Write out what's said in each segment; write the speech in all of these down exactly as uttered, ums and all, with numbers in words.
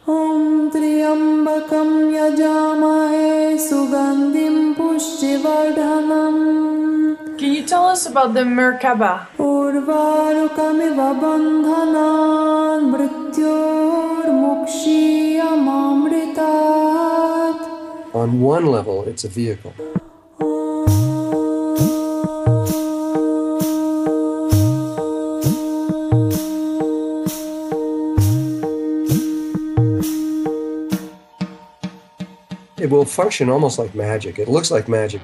Om Triambakam Yajamahe Sugandhim Pushtivardhanam. Can you tell us about the Merkaba? Urvarukamiva bandhanan mrityor mukshiyamamritat. On one level, it's a vehicle. It will function almost like magic. It looks like magic.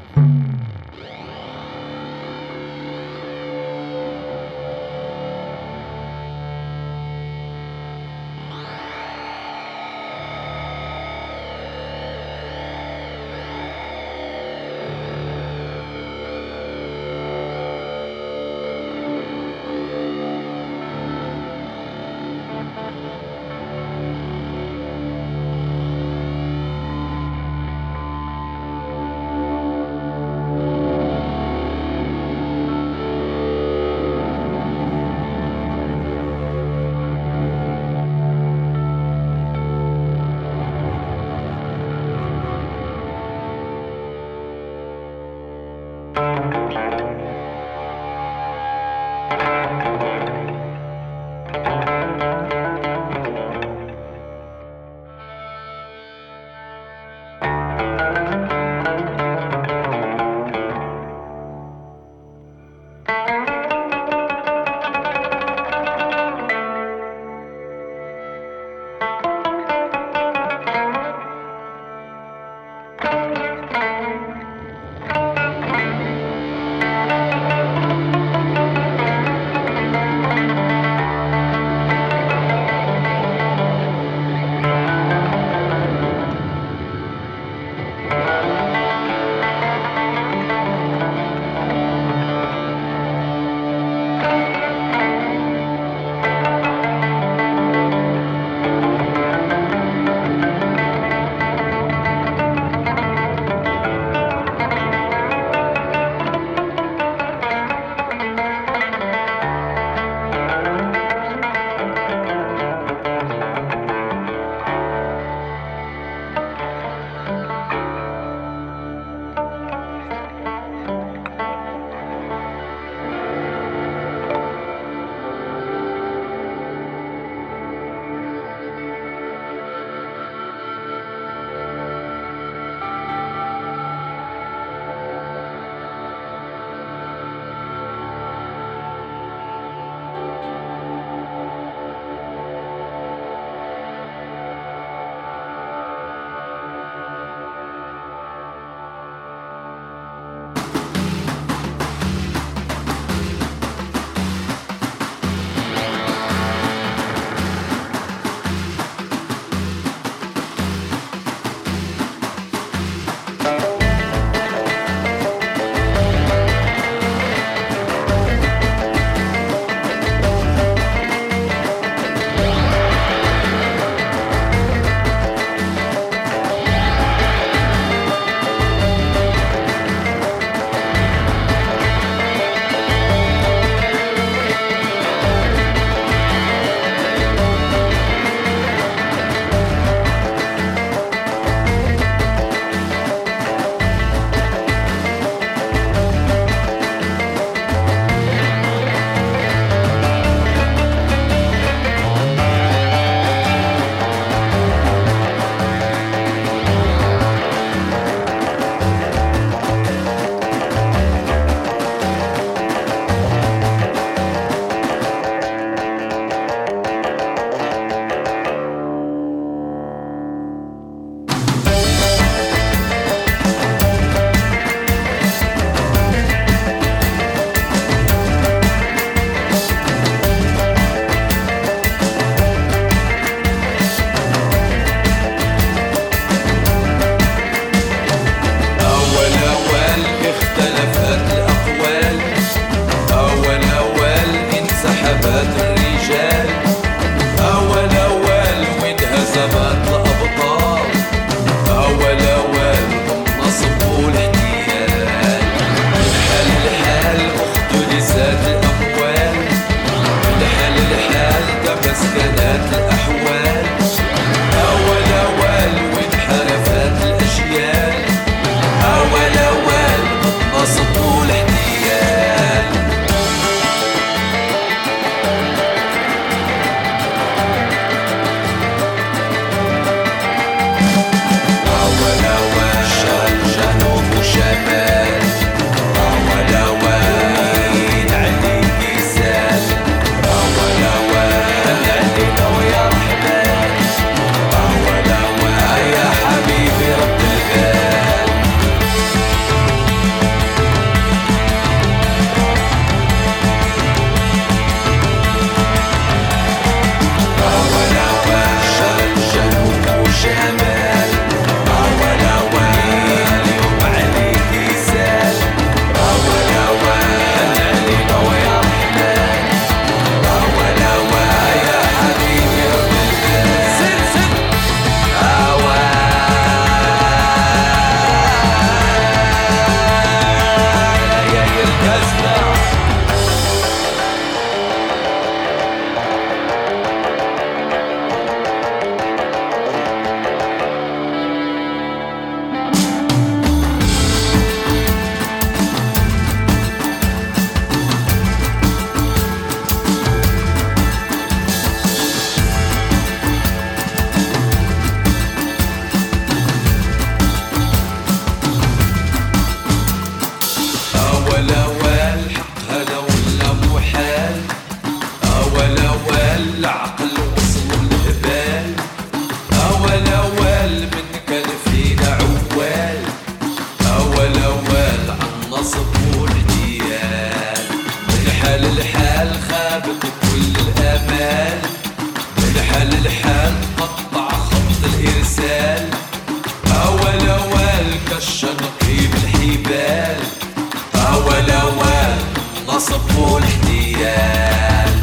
الغصب والاحتيال.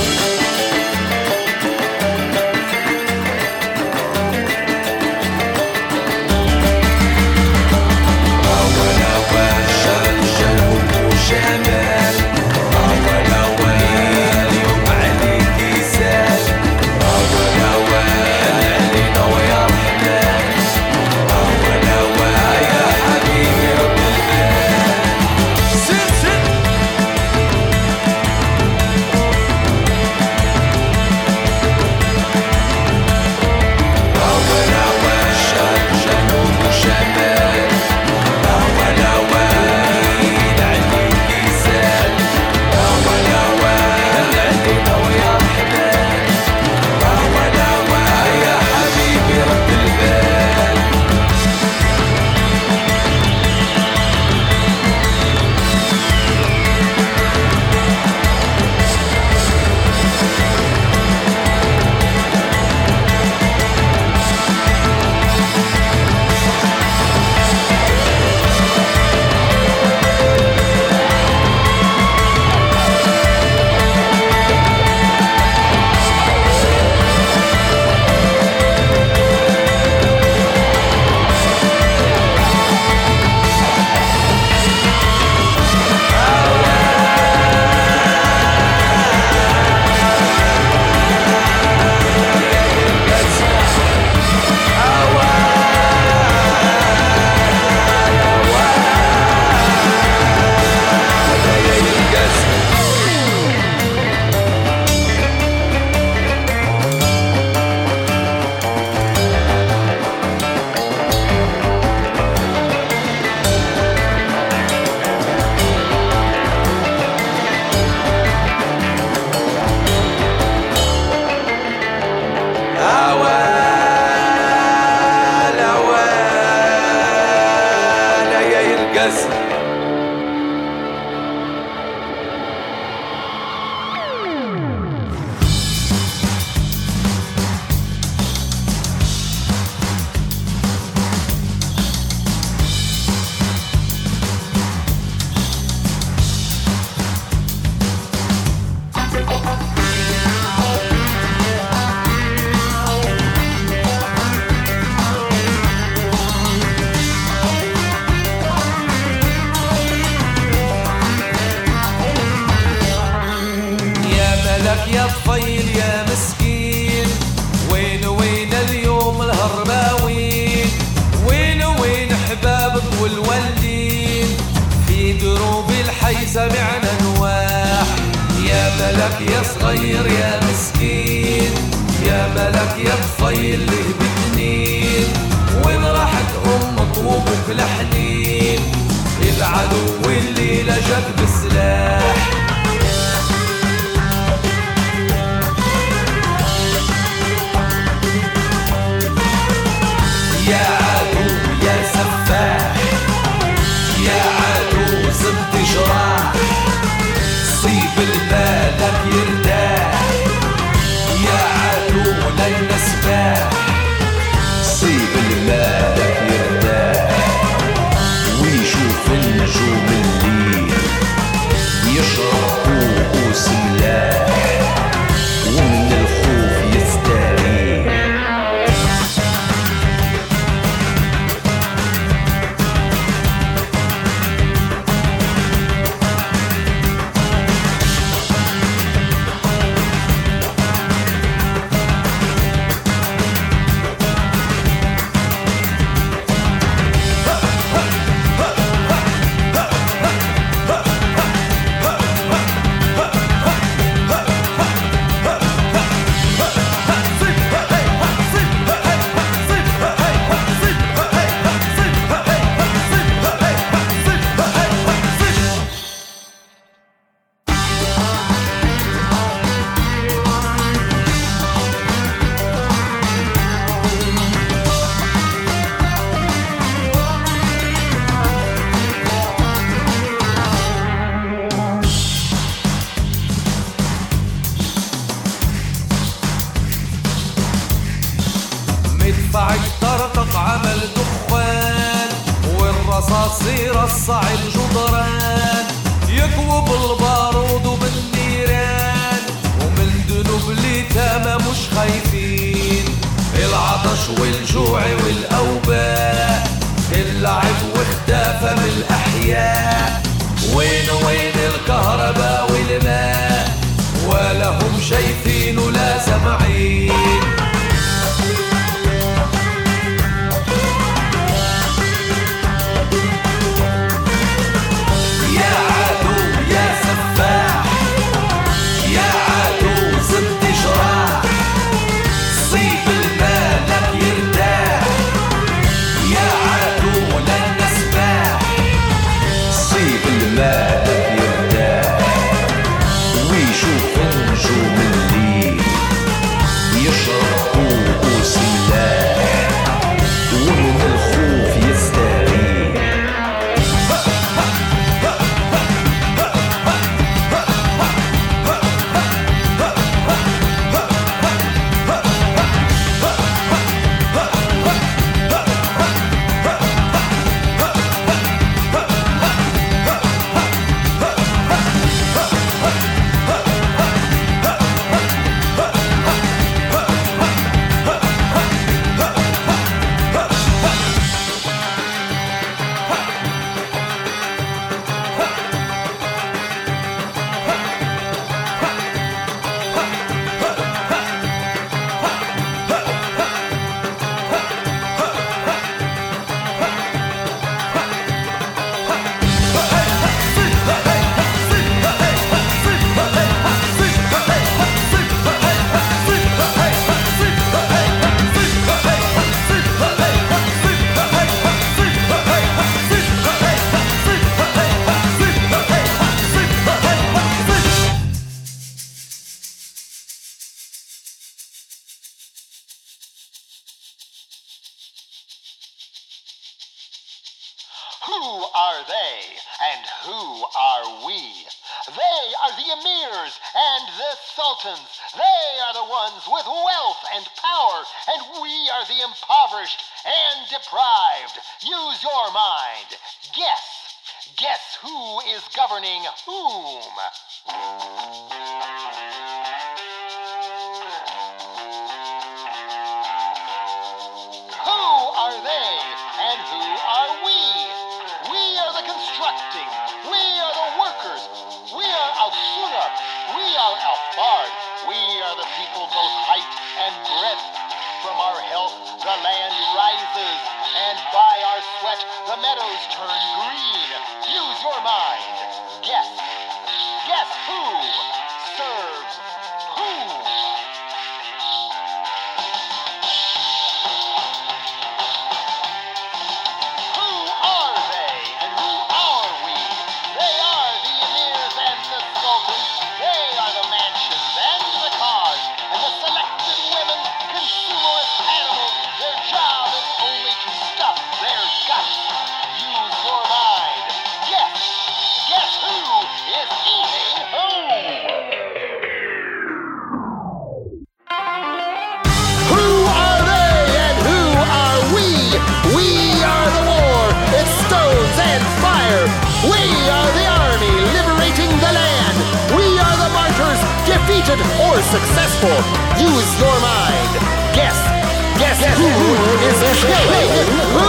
أول أول شرق جنوب وشمال، أول أول يوم عليك يسال، أول أول علينا ويا رحمن، أول أول يا حبيبي رب البال. سن سن أول أول شرق جنوب وشمال، أول أول عليك يسال، أول أول علينا ويا رحمن، أول أول يا حبيبي رب البال. أوال أوال يا يرقص. يا ملك يا طفيل يا مسكين، وين وين اليوم الهرباوين، وين وين حبابك والولين، في دروب الحي سمعنا نواح. يا ملك يا صغير يا مسكين، يا ملك يا طفيل له بتنين، وين راحت ام طوبك لحنين، العدو الليلة جاك بسلاح. يا عدو يا سفاح، يا عدو زبط جراح، صيب المالك يرتاح، يا عدو لينا سباح، صيب المالك يرتاح، ويشوف النجوم الليل يشرب كؤوس ملاح، ومن الخوف يستريح. مدفعك طرطق عمل دخان، والرصاص يرصع الجدران، يكووا بالبارود وبالنيران، ومن ذنوب اليتامى مش خايفين. العطش والجوع والأوباء، اللعب واختفى من الأحياء. وين وين الكهرباء والماء، ولا هم شايفين ولا سامعين. يا عدو يا سفاح، يا عدو زد جراح، صيب المالك يرتاح. يا عدو لن نسمح، صيب المالك يرتاح. ويشوف نجوم الليل يشرب كؤوس ملاح، ومن الخوف يستريح. Who are they and who are we? They are the emirs and the sultans. They are the ones with wealth and power, and we are the impoverished and deprived. Use your mind. Guess. Guess who is governing whom? Who are they and who are we? We are the constructing. We are the workers. We are Al-Sunnah. We are Al-Fard. We are the people both height and breadth. From our health, the land rises, and by our sweat, the meadows turn green. Use your mind. Guess. Guess who serves whom? Who are they and who are we? They are the emirs and the sultans. They are the mansions and the cars, and the selected women, consumerist animals. Their job is only to stuff their guts. Use your mind. Guess. Guess who is eating whom? Who are they and who are we? We are the war. It's stones and fire. We are the army liberating the land. We are the martyrs, defeated or successful. Use your mind. Guess. Guess who is killing who?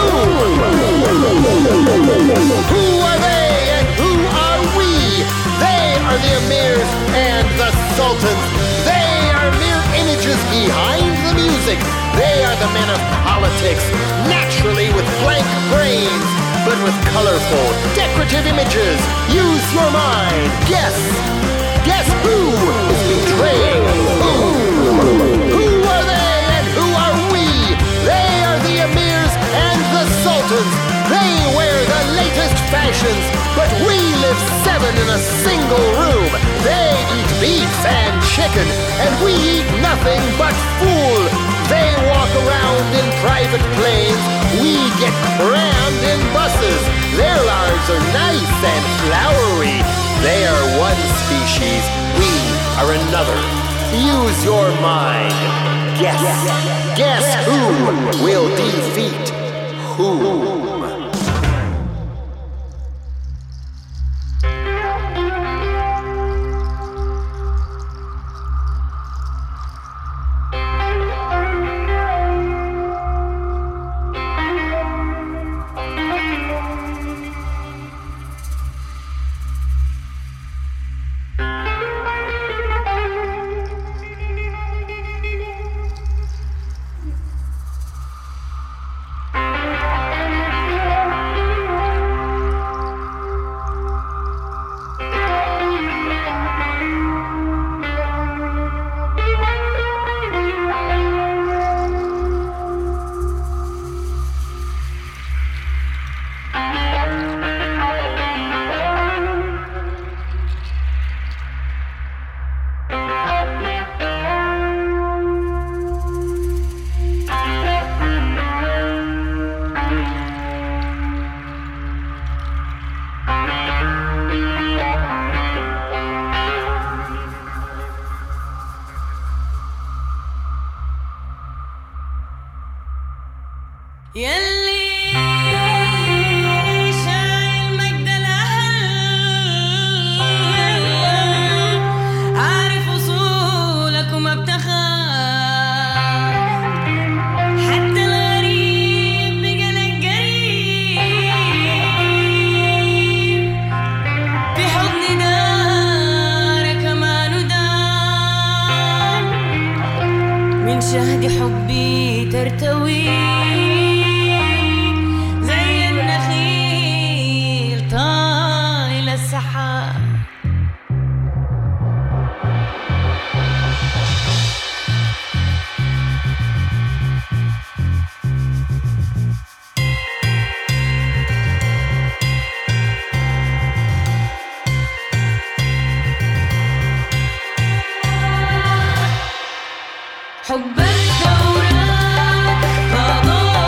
Who are they and who are we? They are the emirs and the sultans. They are mere images behind the music. They are the men of politics, naturally with blank brains, but with colorful, decorative images. Use your mind. Guess. Guess who is betraying who? Who are they and who are we? They are the emirs and the sultans. They wear the latest fashions, but we live seven in a single room. They eat beef and chicken, and we eat nothing but fool. They walk around in private planes. We get crammed in buses. Their lives are nice and flowery. They are one species. We are another. Use your mind. Guess. Guess who will defeat whom? يلي شايل مجد الأهل عارف أصولك وما بتخاف حتى الغريب بقلك قريب في حضن دارك ما ندام من شهد حبي ترتوي زي النخيل طايل السحاب حب الثورات فضاء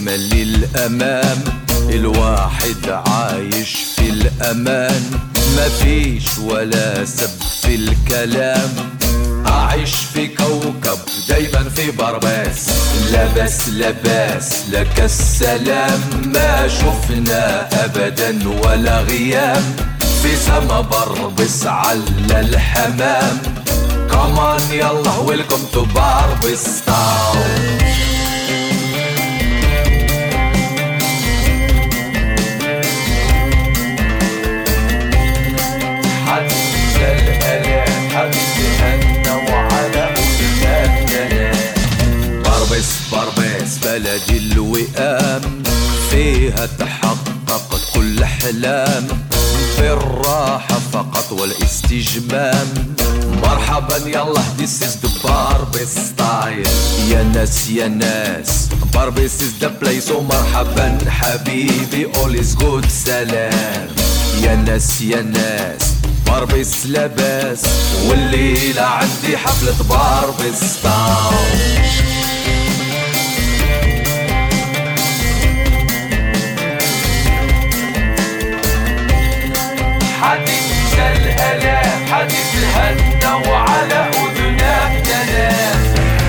أمل الأمام، الواحد عايش في الأمان، مفيش ولا سب في الكلام. أعيش في كوكب دايما في برباس، لبس لباس لك السلام. ما شفنا أبدا ولا غيام، في سما بربس على الحمام. Come on يلا welcome to Barbistown. حد الآلام حد هنا وعلى أولادنا. بربس بربس بلد الوئام، فيها تحقق كل أحلام، في الراحة فقط والاستجمام. مرحبا يلا this is the Barbie style. يا ناس يا ناس Barbie is the place. ومرحبا حبيبي all is good سلام. يا ناس يا ناس باربي لباس، والليلة عندي حفلة باربي ستاون. حديث الآلام حديث الهنا وعلى أذنك تنام.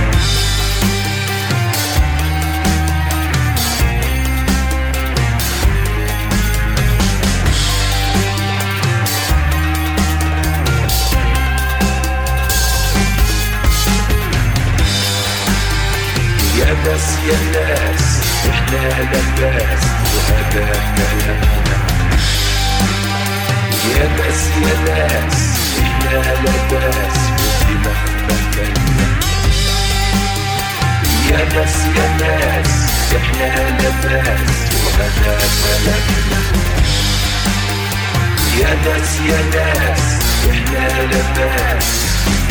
يا ناس يا ناس احنا لباس وهذا كلامنا. يا ناس يا ناس احنا لباس ودماغنا كلنا. يا ناس يا ناس احنا لباس وهذا كلامنا. يا ناس يا ناس احنا لباس.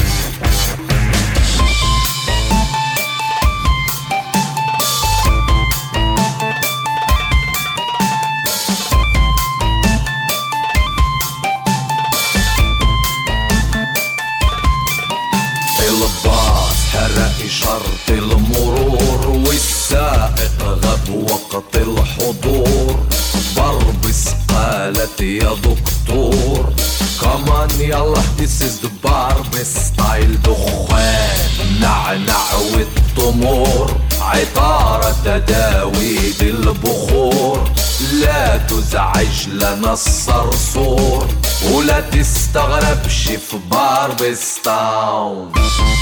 الباص حرق شرط المرور، والسائق غاب وقت الحضور. بربس قالت يا دكتور كمان يلا this is the Barbie style. دخان نعنع والتمور، عطارة تداوي بالبخور. لا تزعج لنا الصرصور، ولا تستغربش في باربستاون.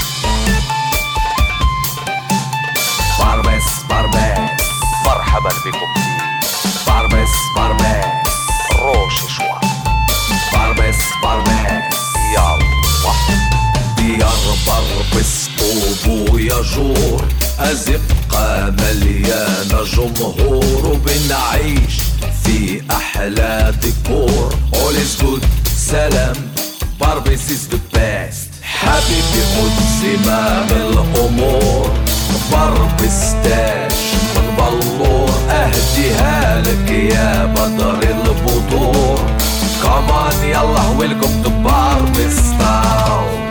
باربس باربس مرحبا بكم في باربس باربس روش شوي. باربس باربس يلا ديار بربس طوب يا جور. أزقة مليانة جمهور، وبنعيش في أحلى ديكور. All is good سلام باربس is the best. حبيبي خد زمام الأمور، باربس تاج من بلور. أهديها لك يا بدر البدور. كمان يلا welcome to Barbistown.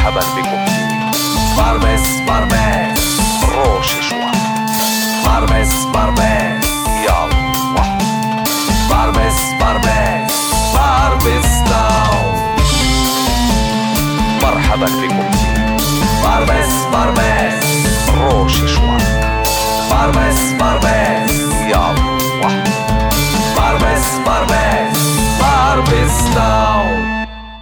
مرحبا بكم في باربس باربس روش شوي باربس باربس يلا باربس باربس باربس داون مرحبا بكم في باربس باربس روش شوي باربس باربس يلا باربس باربس باربس داون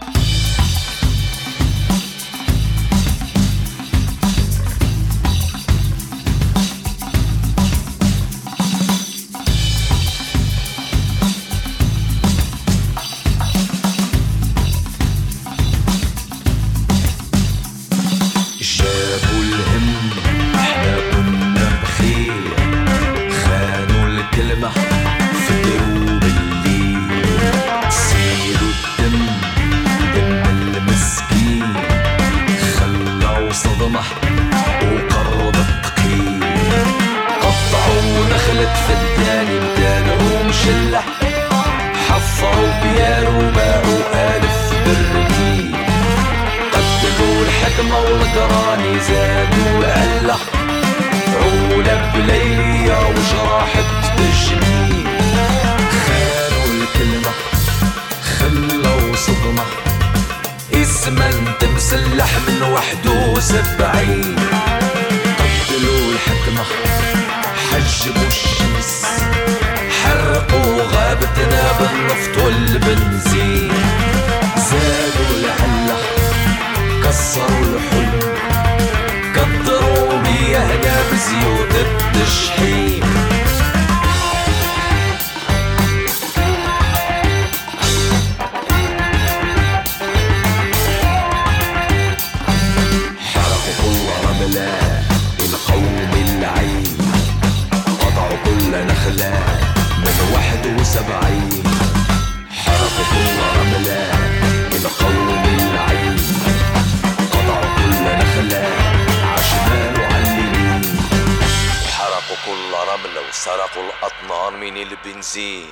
والقراني زادوا لعله عولة بليلية وجراحة تجني خانوا الكلمة خلوا صدمة اسمنت مسلح من وحده وسبعين قتلوا الحكمة حجبوا الشمس حرقوا غابتنا بالنفط والبنزين زادوا لعله كسروا الحلم قدروا مياهنا بزيوت التشحيم حرقوا كل رملة القوم اللعين قطعوا كل نخلة من واحد وسبعين حرقوا كل رملة القوم اللعين عشمال وعلمين وحرقوا كل رملة وسرقوا الأطنان من البنزين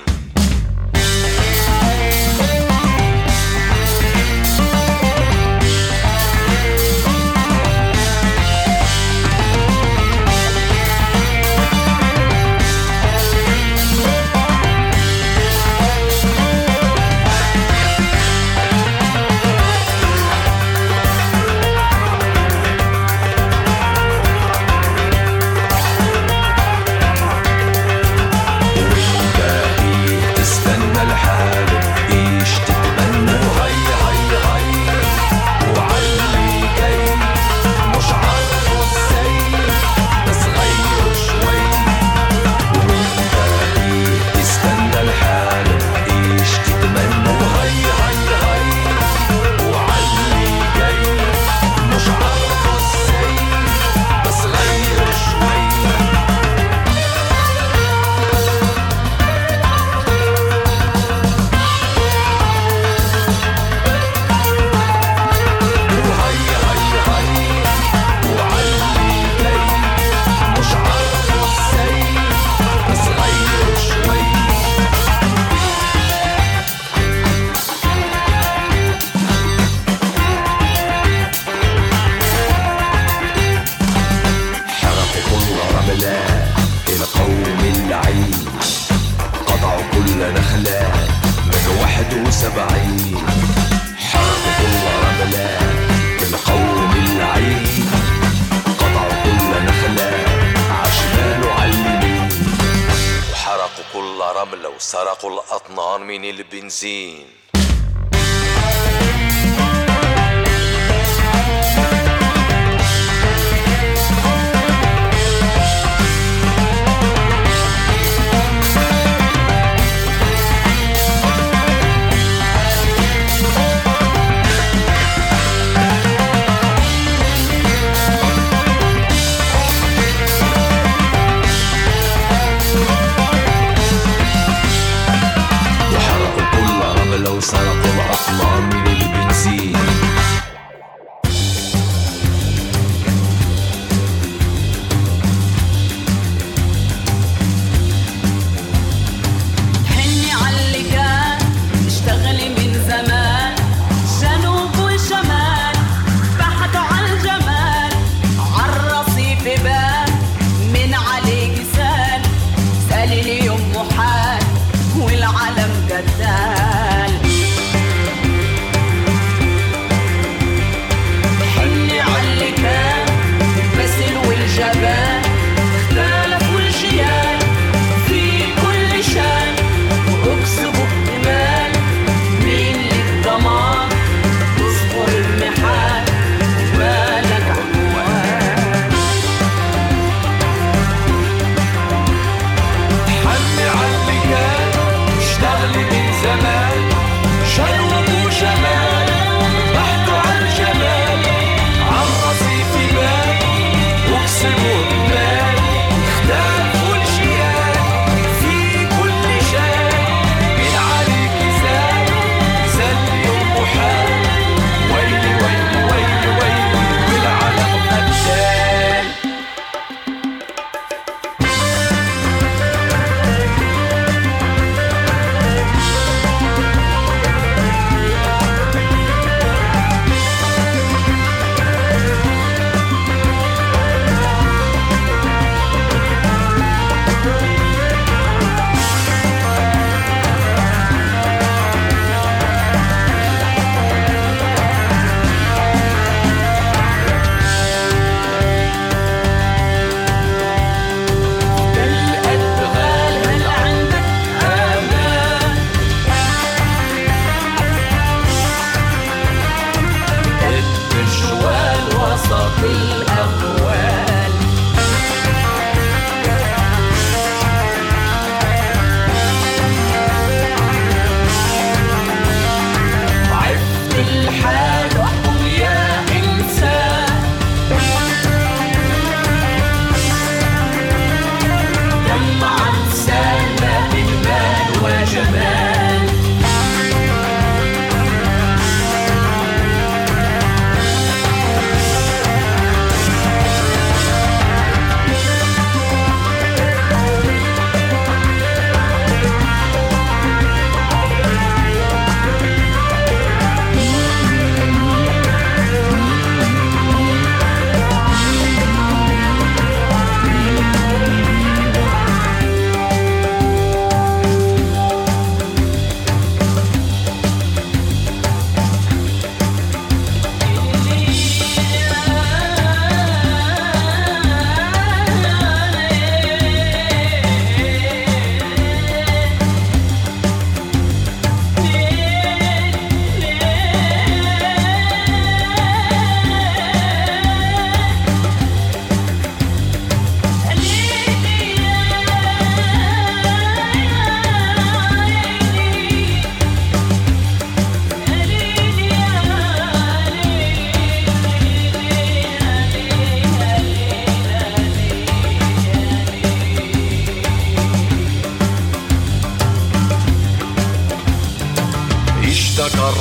وسرقوا الأطنان من البنزين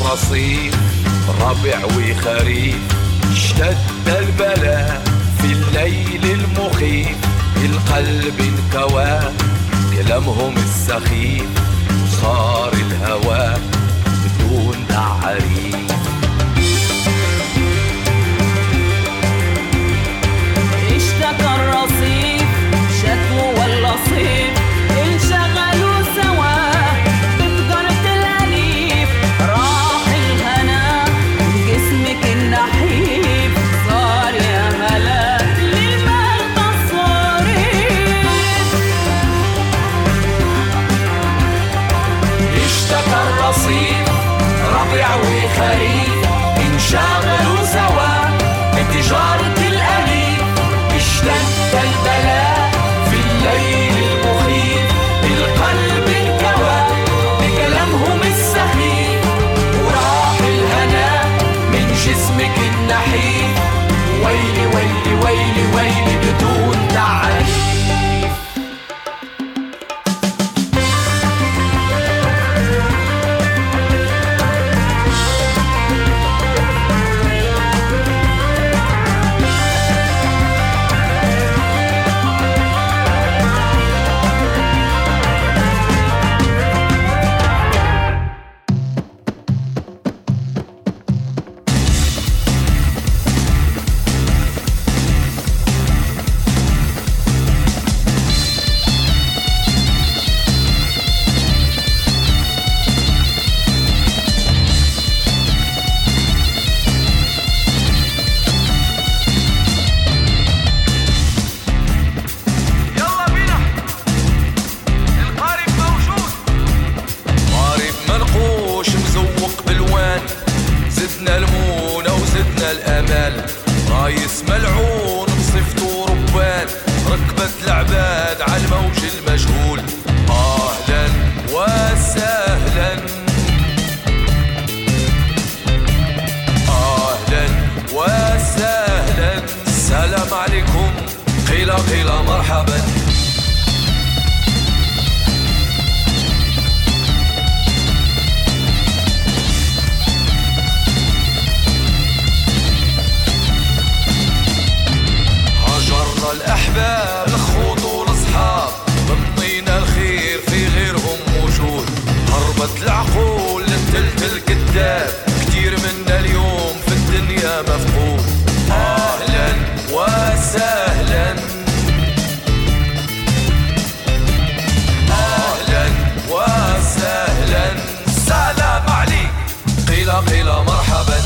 الرصيف ربع وخريف اشتد البلاء في الليل المخيف القلب انكوى كلامهم السخيف وصار الهوى بدون تعريف اشتكى الرصيف شكوى واللصيف انشغلوا سوا بتجارة الأليف راح الهنا جسمك النحيف صار يا هلا للمغطى الصريف اشتكى الرصيف ربيع وخريف انشغلوا سوا بتجارة الأليف اشتد البلاء في الليل المخيف القلب انكوى بكلامهم السخيف وراح الهنا من جسمك النحيف ويلي ويلي ويلي ويلي بدون تعريف رايس ملعون بصفته ربان ركبت العباد على الموج المجهول اهلا وسهلا اهلا وسهلا السلام عليكم قيل قيل مرحبا الأحباب الخوض والأصحاب ضمنينا الخير في غيرهم موجود هربت العقول للتلت الكذاب كتير منا اليوم في الدنيا مفقود أهلا وسهلا أهلا وسهلا سلام عليك قيل قيل مرحبا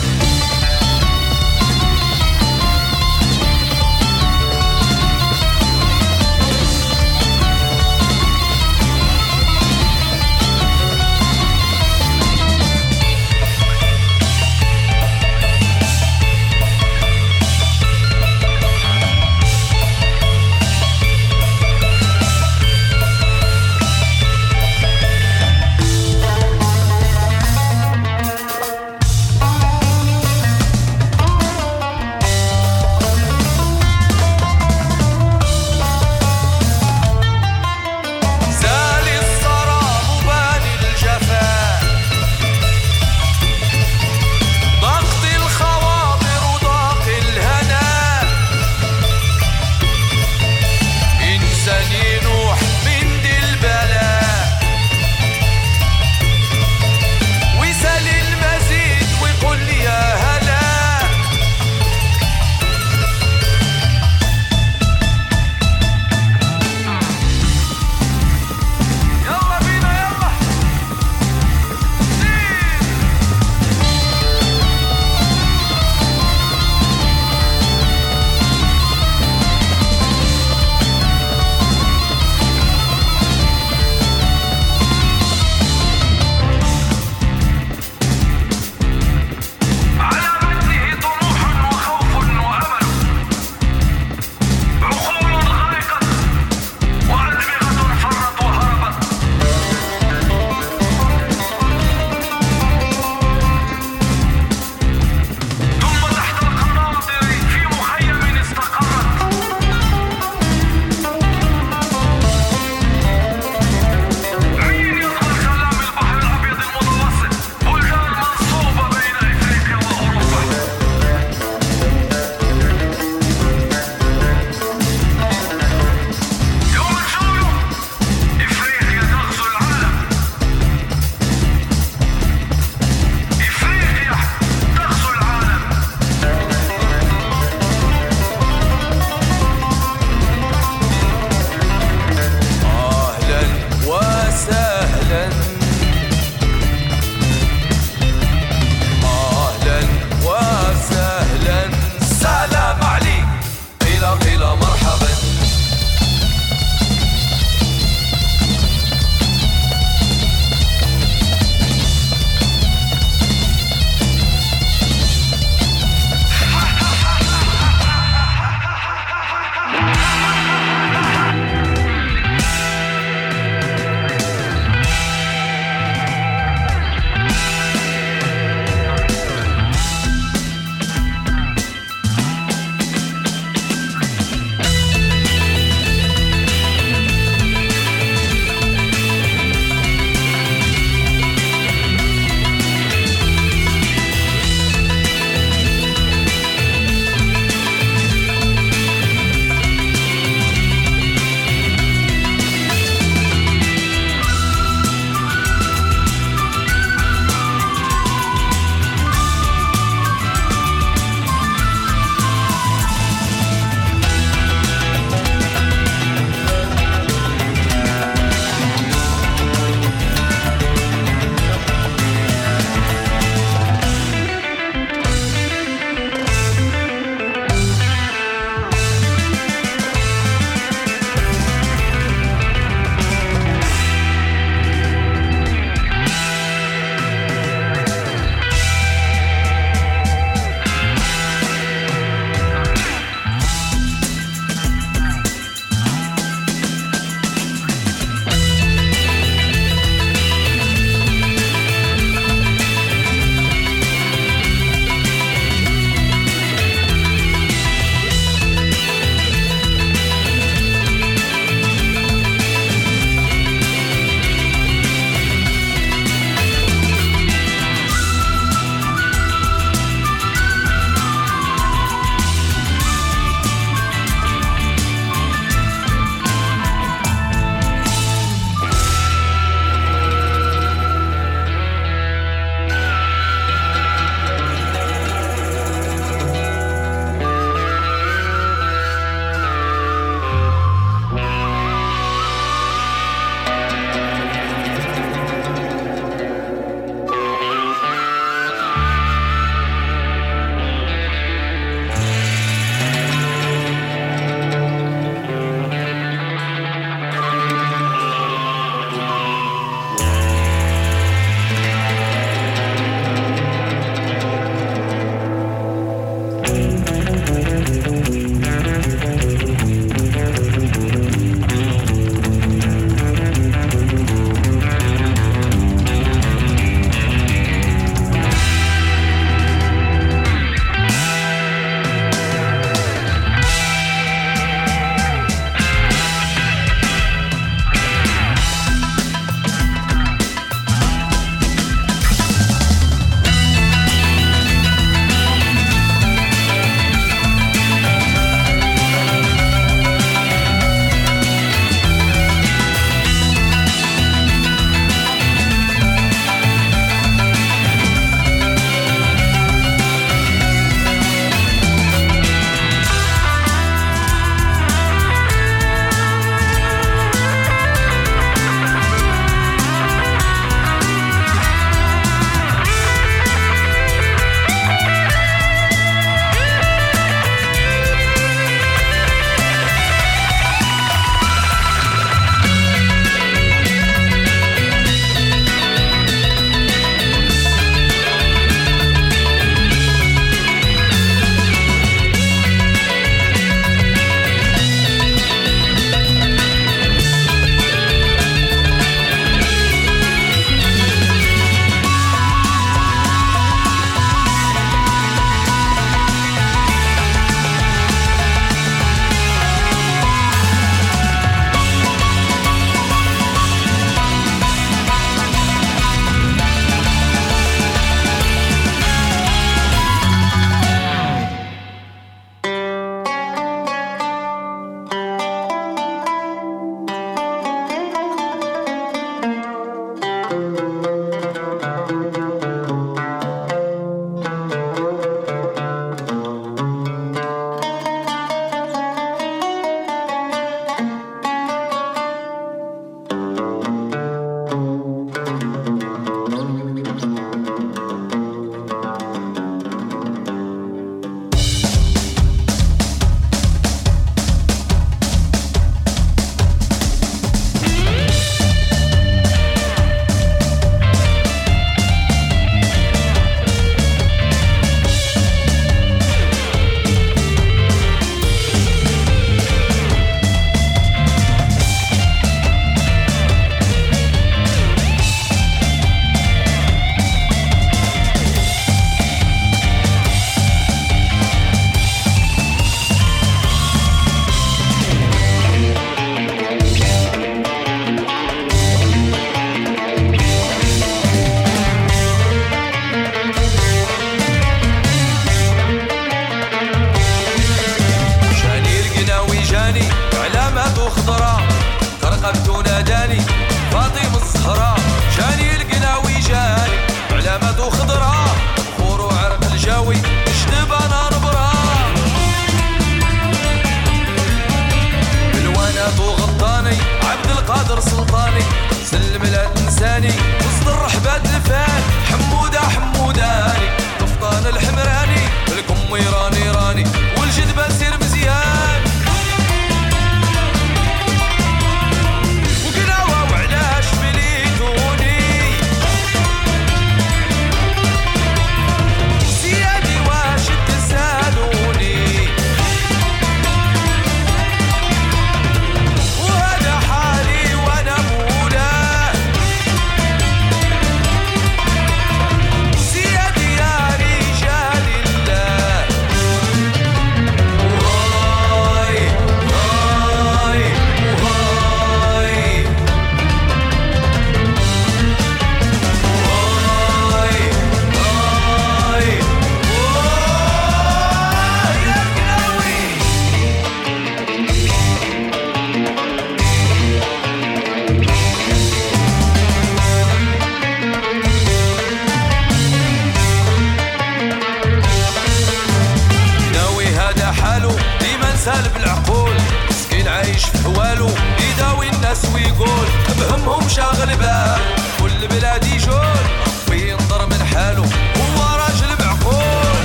سالب العقول مسكين عايش في حوالو يداوي الناس ويقول بهمهم شاغل بال كل بلاد يجول وينظر من حاله هو راجل معقول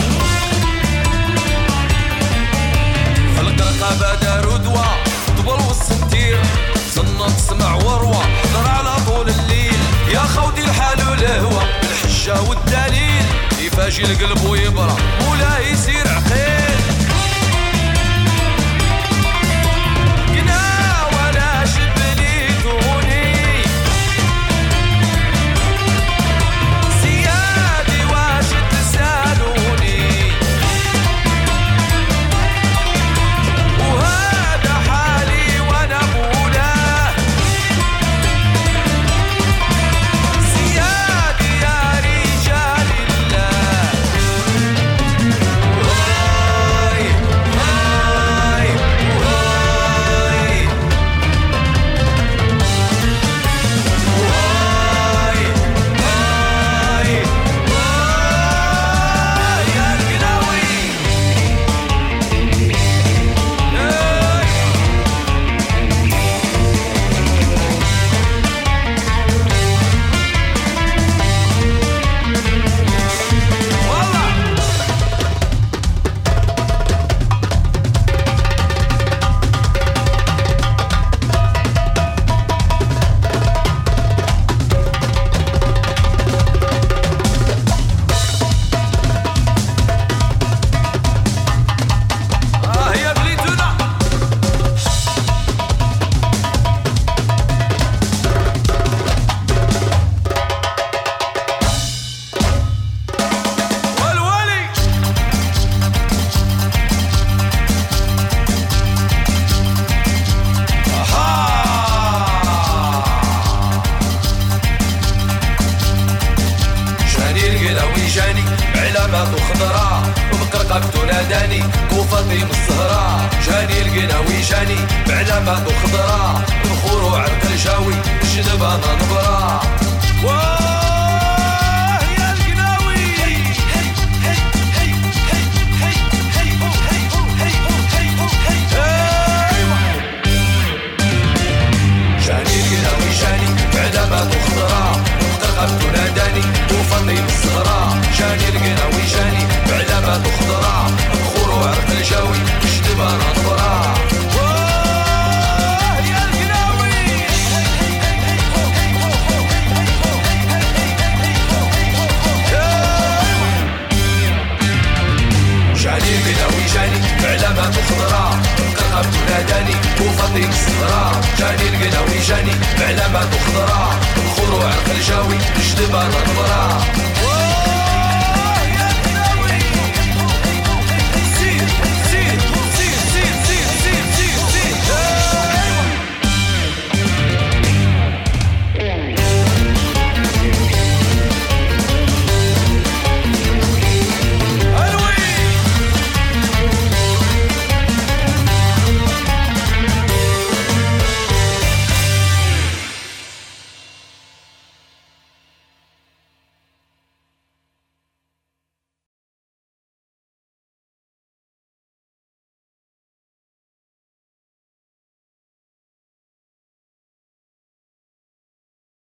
في القرقبة دارو دوا طبل والسنتير صنة تسمع وروى حضر على طول الليل يا خوتي الحال والهوى بالحجة والدليل يفاجي القلب ويبرى ولا يصير عقيل قنا ولا شبليتوني سيادي واش تسالوني وهذا حالي وانا مولاه سيادي يا رجال الله واي واي واي واي واي واي يا القناوي والله آه يا بليتونا والولي جاني القلاوي جاني بعلامات خضراء وبقرقبته ناداني وفاطيم الزهراء جاني القلاوي جاني بعلامات خضراء الخور وعرق الجاوي جنب انا نبرا واه يا القلاوي جاني القلاوي جاني بعلامات خضراء وبقرقبته ناداني وفاطيم الزهراء جاني القلاوي جاني بعلامات خضراء الخور وعرق الجاوي جنب انا نبرا واه يا القلاوي جاني القلاوي جاني بعلامات خضراء قرقبته ناداني وفاطيم الزهراء جاني القلاوي جاني بعلامات خضراء الخور وعرق الجاوي جنب انا نبرا